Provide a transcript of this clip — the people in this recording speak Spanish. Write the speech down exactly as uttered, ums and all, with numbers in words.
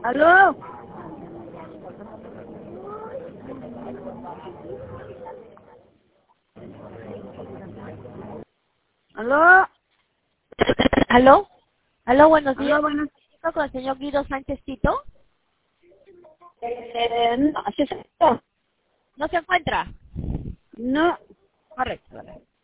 ¿Aló? ¿Aló? ¿Aló? ¿Aló? Buenos días. ¿Aló? Bueno, ¿Estoy con el señor Guido Sánchez Tito? eh, no, ¿sí se está? ¿No se encuentra? No. Correcto.